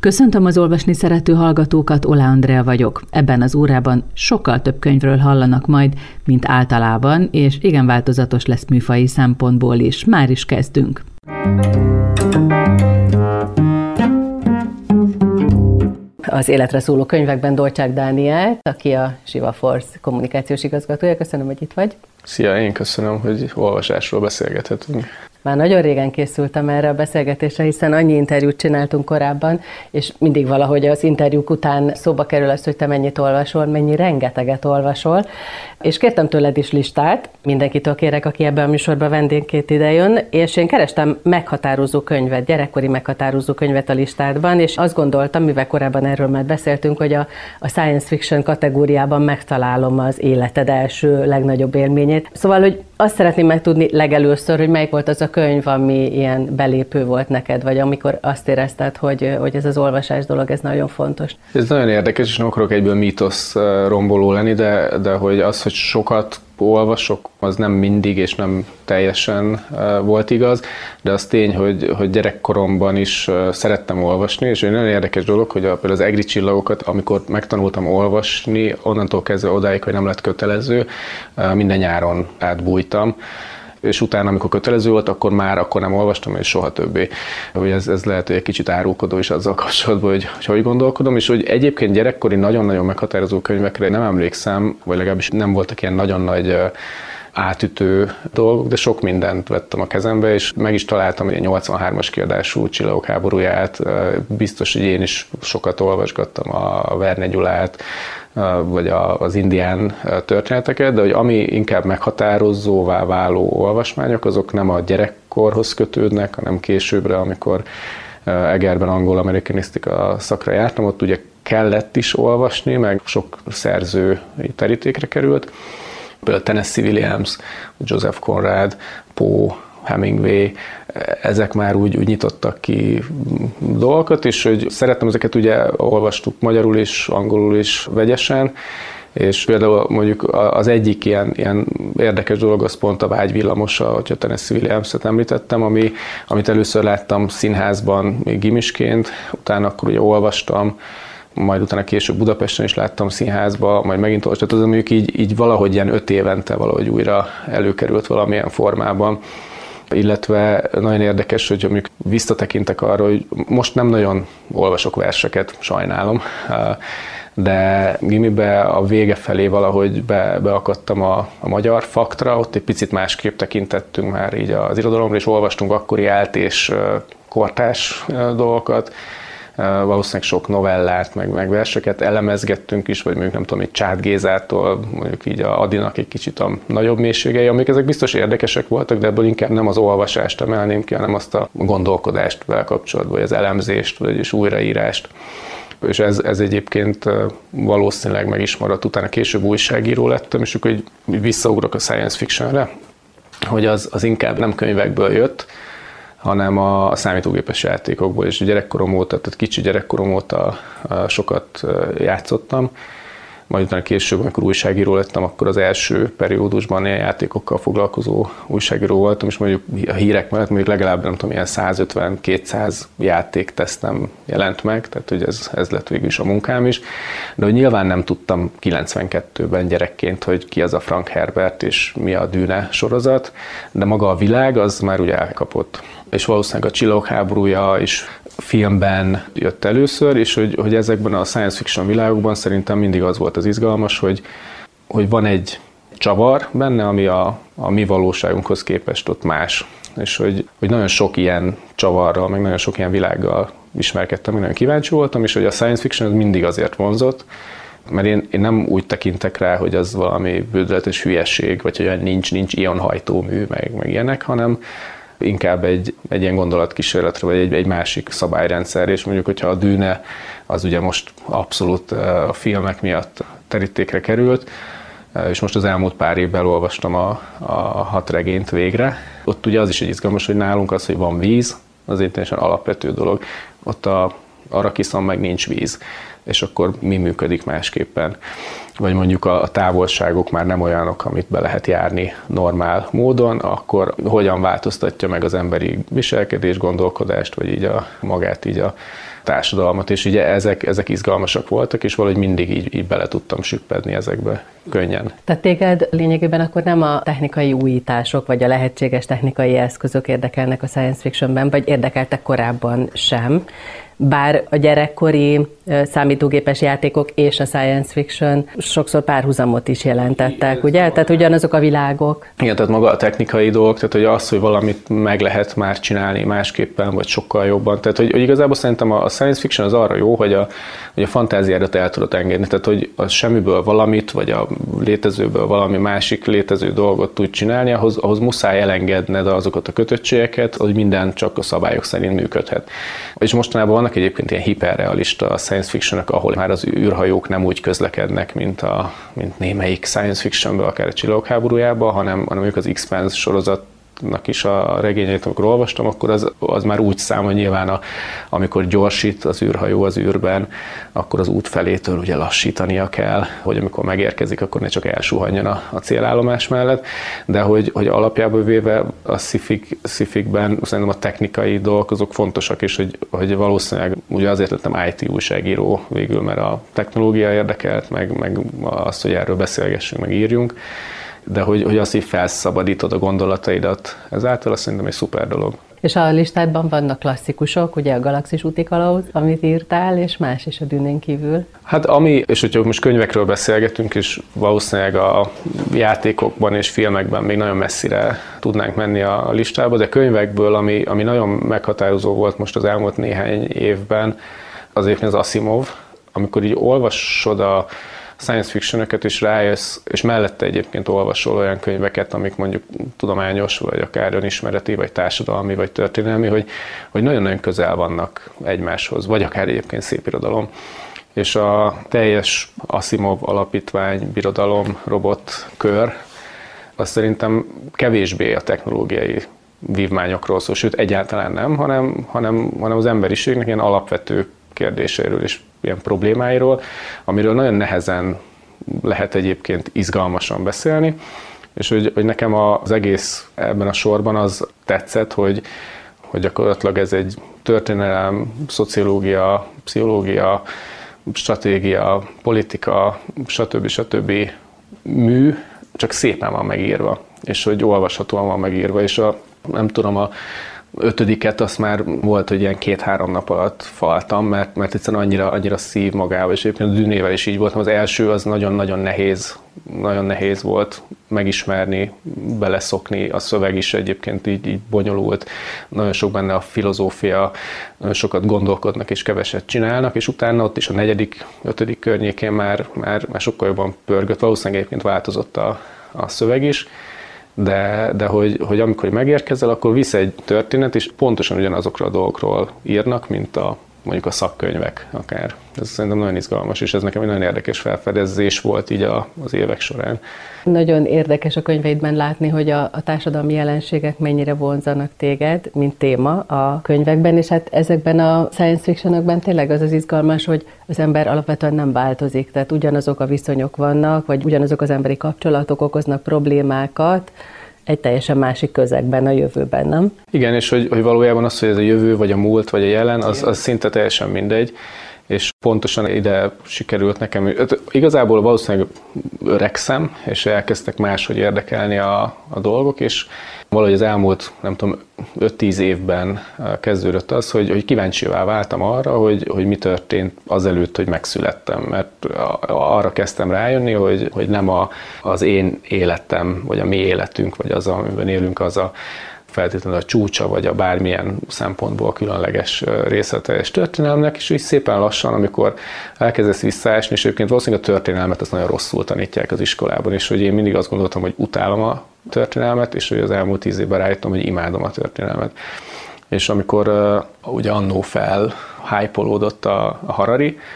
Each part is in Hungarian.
Köszöntöm az olvasni szerető hallgatókat, Oláh Andrea vagyok. Ebben az órában sokkal több könyvről hallanak majd, mint általában, és igen változatos lesz műfaji szempontból is. Már is kezdünk. Az életre szóló könyvekben Dolcsák Dánielt, aki a Siva Force kommunikációs igazgatója. Köszönöm, hogy itt vagy. Szia, én köszönöm, hogy olvasásról beszélgethetünk. Már nagyon régen készültem erre a beszélgetésre, hiszen annyi interjút csináltunk korábban, és mindig valahogy az interjúk után szóba kerül az, hogy te mennyit olvasol, mennyi rengeteget olvasol, és kértem tőled is listát, mindenkitől kérek, aki ebben a műsorban vendégként idejön, és én kerestem meghatározó könyvet, gyerekkori meghatározó könyvet a listádban, és azt gondoltam, mivel korábban erről már beszéltünk, hogy a science fiction kategóriában megtalálom az életed első legnagyobb élményét. Szóval, hogy azt szeretném megtudni legelőször, hogy melyik volt az a könyv, ami ilyen belépő volt neked, vagy amikor azt érezted, hogy ez az olvasás dolog, ez nagyon fontos. Ez nagyon érdekes, és nem akarok egyből mítosz romboló lenni, de hogy az, hogy sokat olvasok, az nem mindig és nem teljesen volt igaz, de az tény, hogy gyerekkoromban is szerettem olvasni, és egy nagyon érdekes dolog, hogy például az Egri csillagokat, amikor megtanultam olvasni, onnantól kezdve odáig, hogy nem lett kötelező, minden nyáron átbújtam, és utána, amikor kötelező volt, akkor nem olvastam, és soha többé. Ez lehet, hogy egy kicsit árulkodó is azzal kapcsolatban, hogy gondolkodom, és hogy egyébként gyerekkori nagyon-nagyon meghatározó könyvekre nem emlékszem, vagy legalábbis nem voltak ilyen nagyon nagy átütő dolgok, de sok mindent vettem a kezembe, és meg is találtam egy 83-as kiadású Csillagok háborúját. Biztos, hogy én is sokat olvasgattam a Verne Gyulát, vagy az indián történeteket, de hogy ami inkább meghatározóvá váló olvasmányok, azok nem a gyerekkorhoz kötődnek, hanem későbbre, amikor Egerben angol-amerikanisztika szakra jártam, ott ugye kellett is olvasni, meg sok szerző terítékre került. Például Tennessee Williams, Joseph Conrad, Poe, Hemingway, ezek már úgy nyitottak ki dolgokat, és hogy szerettem ezeket, ugye olvastuk magyarul is, angolul is vegyesen, és például mondjuk az egyik ilyen érdekes dolog az pont a Vágyvillamosa, hogyha Tennessee Williams-et említettem, amit először láttam színházban még gimisként, utána akkor ugye olvastam, majd utána később Budapesten is láttam színházba, majd megint olvastam, tehát az mondjuk így valahogy ilyen 5 évente valahogy újra előkerült valamilyen formában. Illetve nagyon érdekes, hogy mondjuk visszatekintek arra, hogy most nem nagyon olvasok verseket, sajnálom, de gimibe a vége felé valahogy beakadtam a magyar faktra, ott egy picit másképp tekintettünk már így az irodalomra, és olvastunk akkori és kortárs dolgokat, valószínűleg sok novellát, meg verseket elemezgettünk is, vagy mondjuk nem tudom, egy Csád Gézától, mondjuk így a Adinak egy kicsit a nagyobb mélységei, amik ezek biztos érdekesek voltak, de ebből inkább nem az olvasást emelném ki, hanem azt a gondolkodást vele kapcsolatban, vagy az elemzést, vagy újraírást. És ez egyébként valószínűleg meg is maradt, utána később újságíró lettem, és akkor így visszaugrok a science fictionre, hogy az inkább nem könyvekből jött, hanem a számítógépes játékokból, és gyerekkorom óta, tehát kicsi gyerekkorom óta sokat játszottam. Majd utána később, amikor újságíró lettem, akkor az első periódusban ilyen játékokkal foglalkozó újságíró voltam, és mondjuk a hírek mellett mondjuk legalább nem tudom, ilyen 150-200 játéktesztem jelent meg, tehát hogy ez lett végül is a munkám is. De hogy nyilván nem tudtam 92-ben gyerekként, hogy ki az a Frank Herbert és mi a Dűne sorozat, de maga a világ az már ugye elkapott. És valószínűleg a Csillagok háborúja is filmben jött először, és hogy ezekben a science fiction világokban szerintem mindig az volt az izgalmas, hogy van egy csavar benne, ami a mi valóságunkhoz képest ott más. És hogy nagyon sok ilyen csavarral, meg nagyon sok ilyen világgal ismerkedtem, nagyon kíváncsi voltam, és hogy a science fiction az mindig azért vonzott, mert én nem úgy tekintek rá, hogy az valami bődületes hülyeség, vagy hogy nincs ionhajtómű, meg ilyenek, hanem inkább egy ilyen gondolatkísérletre, vagy egy másik szabályrendszer, és mondjuk, hogyha a Dűne, az ugye most abszolút a filmek miatt terítékre került, és most az elmúlt pár évben elolvastam a 6 regényt végre. Ott ugye az is egy izgalmas, hogy nálunk az, hogy van víz, az egy teljesen alapvető dolog. Ott a Arakiszon meg nincs víz, és akkor mi működik másképpen. Vagy mondjuk a távolságok már nem olyanok, amit be lehet járni normál módon, akkor hogyan változtatja meg az emberi viselkedés, gondolkodást, vagy így magát így a társadalmat, és ugye ezek izgalmasak voltak, és valahogy mindig így bele tudtam süppedni ezekbe könnyen. Tehát téged lényegében akkor nem a technikai újítások, vagy a lehetséges technikai eszközök érdekelnek a science fictionben, vagy érdekeltek korábban sem, bár a gyerekkori számítógépes játékok és a science fiction sokszor párhuzamot is jelentettek, ugye? Tehát ugyanazok a világok. Igen, tehát maga a technikai dolog, tehát hogy az, hogy valamit meg lehet már csinálni másképpen, vagy sokkal jobban. Tehát, hogy igazából szerintem a science fiction az arra jó, hogy a fantáziádat el tudod engedni. Tehát, hogy a semmiből valamit, vagy a létezőből valami másik létező dolgot tud csinálni, ahhoz muszáj elengedned azokat a kötöttségeket, hogy minden csak a szabályok szerint működhet. És mostanában vannak egyébként ilyen hiperrealista science fictionok, ahol már az űrhajók nem úgy közlekednek, mint némelyik science fictionből, akár a Csillagok háborújában, hanem ők az Expanse sorozatnak is a regényeit, amikor olvastam, akkor az már úgy számol nyilván, amikor gyorsít az űrhajó az űrben, akkor az út felétől ugye lassítania kell, hogy amikor megérkezik, akkor ne csak elsuhanjon a célállomás mellett, de hogy alapjából véve a sci-fikben szerintem a technikai dolgok azok fontosak, és hogy valószínűleg ugye azért lettem IT újságíró végül, mert a technológia érdekelt, meg az, hogy erről beszélgessünk, meg írjunk, de hogy azt így felszabadítod a gondolataidat, ezáltal szerintem egy szuper dolog. És a listádban vannak klasszikusok, ugye a Galaxis úti kalauz, amit írtál, és más is a Dűnén kívül. Hát és hogyha most könyvekről beszélgetünk, és valószínűleg a játékokban és filmekben még nagyon messzire tudnánk menni a listába, de könyvekből, ami nagyon meghatározó volt most az elmúlt néhány évben, az egyébként az Asimov, amikor így olvasod a science fictionöket is rájössz, és mellette egyébként olvasol olyan könyveket, amik mondjuk tudományos, vagy akár önismereti, vagy társadalmi, vagy történelmi, hogy nagyon-nagyon közel vannak egymáshoz, vagy akár egyébként szépirodalom. És a teljes Asimov alapítvány, birodalom, robot kör, az szerintem kevésbé a technológiai vívmányokról szól, sőt egyáltalán nem, hanem az emberiségnek ilyen alapvető kérdéseiről és ilyen problémáiról, amiről nagyon nehezen lehet egyébként izgalmasan beszélni, és hogy nekem az egész ebben a sorban az tetszett, hogy gyakorlatilag ez egy történelem, szociológia, pszichológia, stratégia, politika, stb. Mű, csak szépen van megírva, és hogy olvashatóan van megírva, és nem tudom, a 5. azt már volt, hogy ilyen 2-3 nap alatt faltam, mert egyszerűen annyira szív magával, és egyébként a Dűnével is így voltam. Az első az nagyon nehéz volt megismerni, beleszokni, a szöveg is egyébként így bonyolult, nagyon sok benne a filozófia, nagyon sokat gondolkodnak és keveset csinálnak, és utána ott is a 4., 5. környékén már sokkal jobban pörgött, valószínűleg egyébként változott a szöveg is, de hogy amikor megérkezel, akkor visz egy történet, és pontosan ugyanazokról a dolgokról írnak, mint mondjuk a szakkönyvek akár. Ez szerintem nagyon izgalmas, és ez nekem egy nagyon érdekes felfedezés volt így az évek során. Nagyon érdekes a könyveidben látni, hogy a társadalmi jelenségek mennyire vonzanak téged, mint téma a könyvekben, és hát ezekben a science fictionokban tényleg az izgalmas, hogy az ember alapvetően nem változik, tehát ugyanazok a viszonyok vannak, vagy ugyanazok az emberi kapcsolatok okoznak problémákat, egy teljesen másik közegben, a jövőben, nem? Igen, és hogy valójában az, hogy ez a jövő, vagy a múlt, vagy a jelen, az szinte teljesen mindegy, és pontosan ide sikerült nekem. Igazából valószínűleg öregszem, és elkezdtek máshogy érdekelni a dolgok, és valahogy az elmúlt, nem tudom, 5-10 évben kezdődött az, hogy kíváncsivá váltam arra, hogy mi történt azelőtt, hogy megszülettem, mert arra kezdtem rájönni, hogy nem az én életem, vagy a mi életünk, vagy az, amiben élünk, az a feltétlenül a csúcsa, vagy a bármilyen szempontból különleges részletes történelmnek, és így szépen lassan, amikor elkezdesz visszaesni, és egyébként valószínűleg a történelmet azt nagyon rosszul tanítják az iskolában, és hogy én mindig azt gondoltam, hogy utálom a történelmet, és hogy az elmúlt 10 évben rájöttem, hogy imádom a történelmet. És amikor ugye annó hype-olódott a Harari,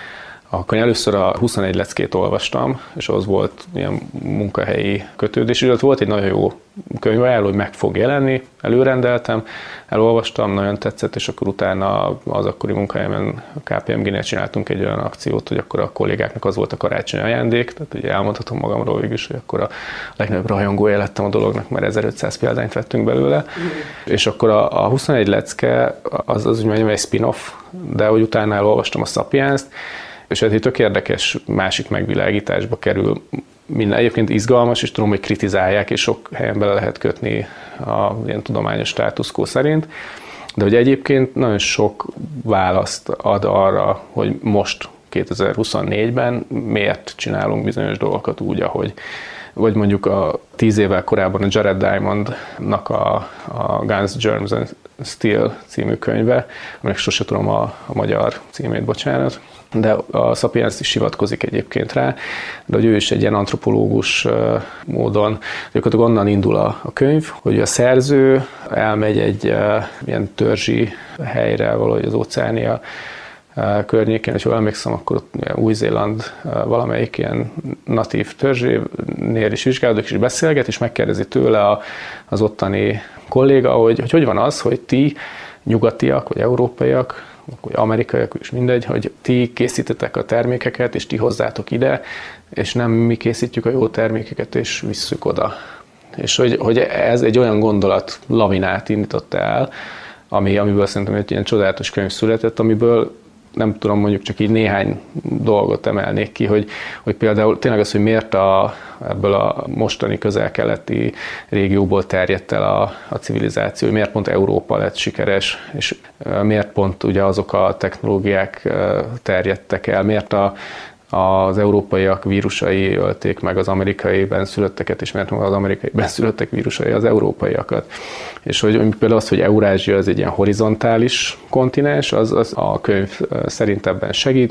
Akkor először a 21 leckét olvastam, és az volt ilyen munkahelyi kötődés, és ott volt egy nagyon jó könyvajánló, hogy meg fog jelenni, előrendeltem, elolvastam, nagyon tetszett, és akkor utána az akkori munkahelyemen a KPMG-nél csináltunk egy olyan akciót, hogy akkor a kollégáknak az volt a karácsonyi ajándék, tehát ugye elmondhatom magamról végül is, hogy akkor a legnagyobb rajongója lettem a dolognak, mert 1500 példányt vettünk belőle, és akkor a 21 lecke az úgy mondjam egy spin-off, de hogy utána elolvastam a Sapiens-t, és ez egy tök érdekes másik megvilágításba kerül. Minden egyébként izgalmas, és tudom, hogy kritizálják, és sok helyen bele lehet kötni a ilyen tudományos status quo szerint, de hogy egyébként nagyon sok választ ad arra, hogy most 2024-ben miért csinálunk bizonyos dolgokat úgy, ahogy vagy mondjuk a 10 évvel korábban a Jared Diamondnak a Guns, Germs and Steel című könyve, aminek sose tudom a magyar címét, bocsánat, de a Sapiens is hivatkozik egyébként rá, de hogy ő is egy ilyen antropológus módon, gyakorlatilag onnan indul a könyv, hogy a szerző elmegy egy ilyen törzsi helyre, valahogy az Óceánia környékén, és jól emlékszem, akkor ott Új-Zéland valamelyik ilyen natív törzsénél is vizsgálódik, és beszélget, és megkérdezi tőle az ottani kolléga, hogy van az, hogy ti nyugatiak, vagy európaiak, vagy amerikaiak is mindegy, hogy ti készítetek a termékeket, és ti hozzátok ide, és nem mi készítjük a jó termékeket, és visszük oda. És hogy ez egy olyan gondolat lavinát indított el, amiből szerintem egy ilyen csodálatos könyv született, amiből nem tudom, mondjuk csak így néhány dolgot emelnék ki, hogy például tényleg az, hogy miért ebből a mostani közel-keleti régióból terjedt el a civilizáció, hogy miért pont Európa lett sikeres, és miért pont ugye azok a technológiák terjedtek el, miért az európaiak vírusai ölték meg az amerikai benszülötteket, és mert az amerikai benszülöttek vírusai az európaiakat. És hogy például az, hogy Eurázsia az egy ilyen horizontális kontinens, az a könyv szerint ebben segít,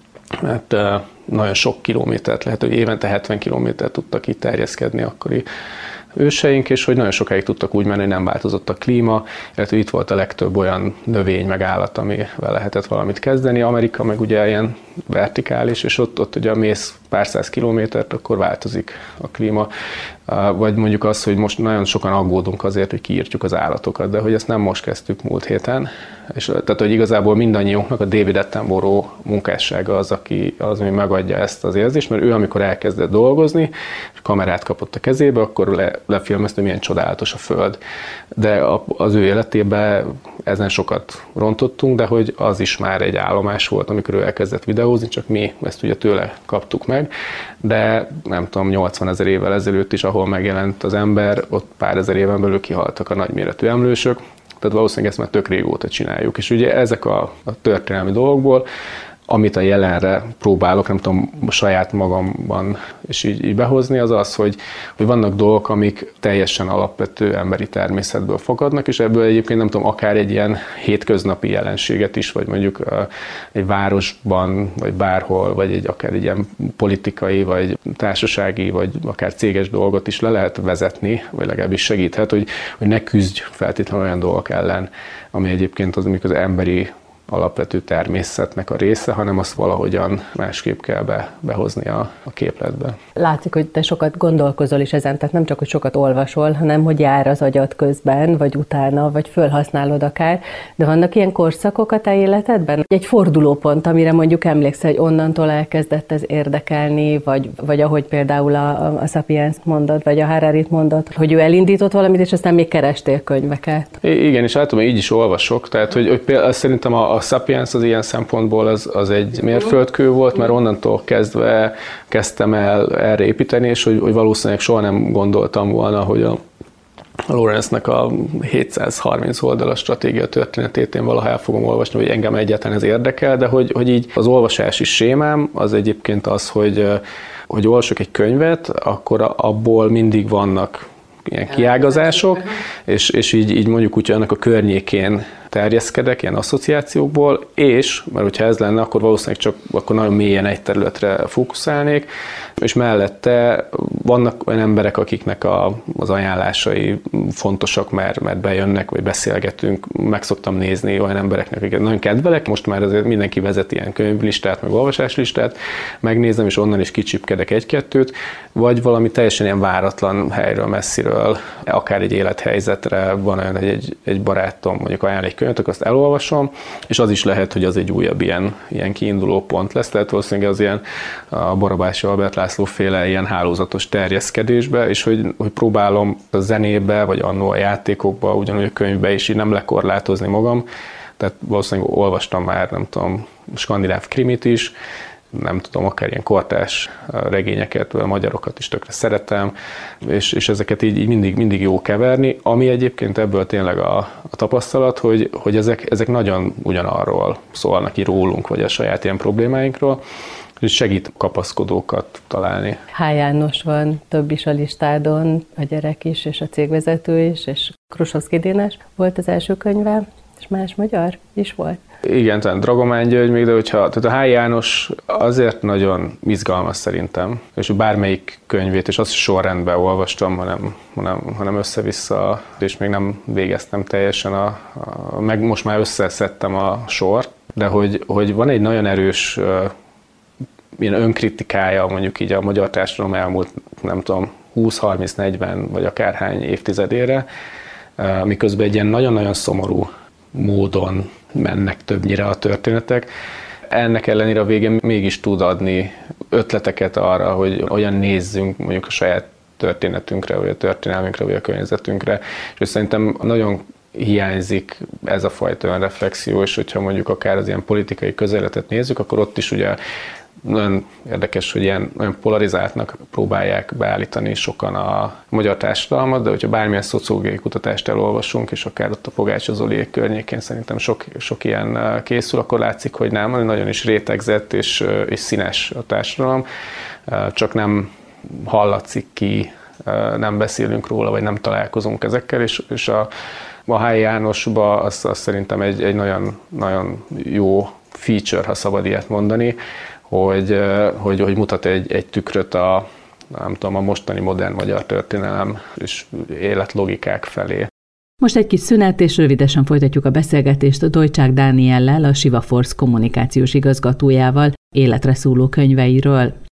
mert nagyon sok kilométert lehet, hogy évente 70 kilométert tudtak itt terjeszkedni akkori őseink, és hogy nagyon sokáig tudtak úgy menni, hogy nem változott a klíma, illetve itt volt a legtöbb olyan növény meg állat, amivel lehetett valamit kezdeni. Amerika meg ugye ilyen vertikális, és ott ugye mész pár száz kilométert, akkor változik a klíma. Vagy mondjuk az, hogy most nagyon sokan aggódunk azért, hogy kiírtjuk az állatokat, de hogy ezt nem most kezdtük múlt héten. És tehát, hogy igazából mindannyiunknak a David Attenborough munkássága az, ami megadja ezt az érzést, mert ő, amikor elkezdett dolgozni, és kamerát kapott a kezébe, akkor lefilmezte, milyen csodálatos a Föld. De az ő életében ezen sokat rontottunk, de hogy az is már egy állomás volt, amikor ő elkezdett videózni, csak mi ezt ugye tőle kaptuk meg. De nem tudom, 80 000 évvel ezelőtt is, ahol megjelent az ember, ott pár ezer éven belül kihaltak a nagyméretű emlősök, tehát valószínűleg ezt már tök régóta csináljuk. És ugye ezek a történelmi dolgokból, amit a jelenre próbálok, nem tudom, saját magamban és így behozni, az az, hogy vannak dolgok, amik teljesen alapvető emberi természetből fakadnak, és ebből egyébként nem tudom, akár egy ilyen hétköznapi jelenséget is, vagy mondjuk egy városban, vagy bárhol, vagy akár egy ilyen politikai, vagy társasági, vagy akár céges dolgot is le lehet vezetni, vagy legalábbis segíthet, hogy ne küzdj feltétlenül olyan dolgok ellen, ami egyébként az, amikor az emberi alapvető természetnek a része, hanem azt valahogyan másképp kell behozni a képletbe. Látszik, hogy te sokat gondolkozol is ezen, tehát nem csak, hogy sokat olvasol, hanem, hogy jár az agyad közben, vagy utána, vagy fölhasználod akár, de vannak ilyen korszakok a te életedben? Egy fordulópont, amire mondjuk emlékszel, hogy onnantól elkezdett ez érdekelni, vagy ahogy például a Sapiens-t mondod, vagy a Hararit mondod, hogy ő elindított valamit, és aztán még kerestél könyveket. Igen, és általában így is olvasok, tehát hogy például szerintem a Sapiens az ilyen szempontból az egy mérföldkő volt, mert onnantól kezdve kezdtem el erre építeni, és hogy valószínűleg soha nem gondoltam volna, hogy a Lawrence-nek a 730 oldalas stratégia történetét én valaha el fogom olvasni, hogy engem egyáltalán ez érdekel, de hogy így az olvasási sémám az egyébként az, hogy olvasok egy könyvet, akkor abból mindig vannak ilyen kiágazások, és így mondjuk úgy, annak a környékén terjeszkedek, ilyen asszociációkból, és, mert hogyha ez lenne, akkor valószínűleg csak akkor nagyon mélyen egy területre fókuszálnék, és mellette vannak olyan emberek, akiknek az ajánlásai fontosak, mert bejönnek, vagy beszélgetünk, meg szoktam nézni olyan embereknek, akiket nagyon kedvelek, most már azért mindenki vezet ilyen könyvlistát, meg olvasáslistát, megnézem, és onnan is kicsipkedek egy-kettőt, vagy valami teljesen ilyen váratlan helyről, messziről, akár egy élethelyzetre van olyan, hogy egy barátom mondjuk ajánl egy könyvet, akkor azt elolvasom, és az is lehet, hogy az egy újabb ilyen kiinduló pont lesz, tehát valószínűleg az ilyen a Barabási Albert László féle ilyen hálózatos terjeszkedésbe, és hogy próbálom a zenébe, vagy annó a játékokba, ugyanúgy a könyvbe is így nem lekorlátozni magam, tehát valószínűleg olvastam már, nem tudom, skandináv krimit is, nem tudom, akár ilyen kortárs regényeket, a magyarokat is tökre szeretem, és ezeket így mindig jó keverni, ami egyébként ebből tényleg a tapasztalat, hogy ezek nagyon ugyanarról szólnak ki rólunk, vagy a saját ilyen problémáinkról, és segít kapaszkodókat találni. H. János van több is a listádon, a gyerek is, és a cégvezető is, és Krusovszky Dénes volt az első könyve, és más magyar is volt. Igen, tehát Dragomán György még, de tehát a H. János azért nagyon izgalmas szerintem, és bármelyik könyvét, és azt sorrendben olvastam, hanem össze-vissza, és még nem végeztem teljesen, meg most már összeszedtem a sort, de hogy van egy nagyon erős ilyen önkritikája mondjuk így a magyar társadalom elmúlt, nem tudom, 20-30-40 vagy akárhány évtizedére, miközben egy ilyen nagyon-nagyon szomorú módon mennek többnyire a történetek. Ennek ellenére a végén mégis tud adni ötleteket arra, hogy olyan nézzünk mondjuk a saját történetünkre, vagy a történelmünkre, vagy a környezetünkre, és szerintem nagyon hiányzik ez a fajta önreflexió, és hogyha mondjuk akár az ilyen politikai közéletet nézzük, akkor ott is ugye nagyon érdekes, hogy ilyen nagyon polarizáltnak próbálják beállítani sokan a magyar társadalmat, de hogyha bármilyen szociológiai kutatást elolvasunk, és akár ott a Pogácsa Zoliék környékén szerintem sok ilyen készül, akkor látszik, hogy nem, nagyon is rétegzett és színes a társadalom, csak nem hallatszik ki, nem beszélünk róla, vagy nem találkozunk ezekkel, és a H. Jánosban az szerintem egy nagyon, nagyon jó feature, ha szabad ilyet mondani, hogy mutat egy tükröt a mostani modern magyar történelem és életlogikák felé. Most egy kis szünet, és rövidesen folytatjuk a beszélgetést Dojcsák Dániellel, a Siva Force kommunikációs igazgatójával életre szóló könyveiről.